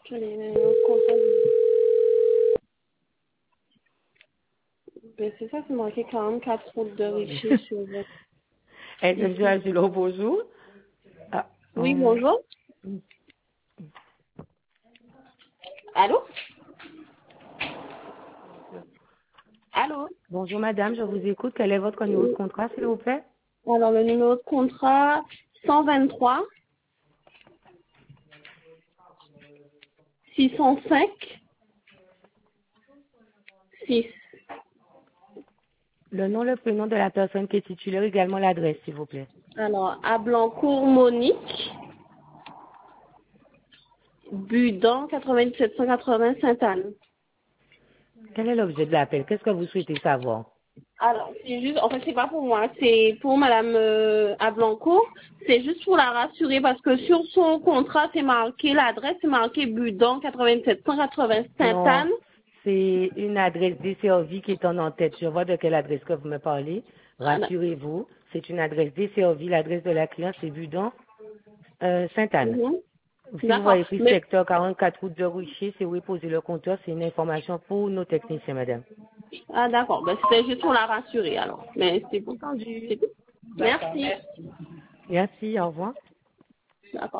Les numéros de contrat. Ben, c'est ça, c'est marqué 44 route de Richer sur votre... SNJ Ici. Azulo, bonjour. Ah, Oui, bonjour. Allô? Allô? bonjour madame, je vous écoute. Quel est votre numéro de contrat, s'il vous plaît? Alors, le numéro de contrat 123 605 6. Le nom, le prénom de la personne qui est titulaire, également l'adresse, s'il vous plaît. Alors, à Blancourt, Monique, Budan, 9780 Sainte-Anne. Quel est l'objet de l'appel? Qu'est-ce que vous souhaitez savoir? Alors, c'est juste, en fait, c'est pas pour moi, c'est pour madame Ablanco. C'est juste pour la rassurer parce que sur son contrat, c'est marqué, l'adresse, c'est marqué Budan, 9780 Non, Sainte-Anne. c'est une adresse desservie qui est en tête. Je vois de quelle adresse que vous me parlez. Rassurez-vous, c'est une adresse desservie. L'adresse de la cliente, c'est Budon, Sainte-Anne. Mhm. Si vous D'accord. voyez écrit Mais, secteur 44 route de Rucher, c'est où est posé le compteur. C'est une information pour nos techniciens, madame. ah, d'accord. Ben, c'était juste pour la rassurer, alors. Mais c'est bon. Entendu. C'est tout. Merci. Merci, au revoir. D'accord.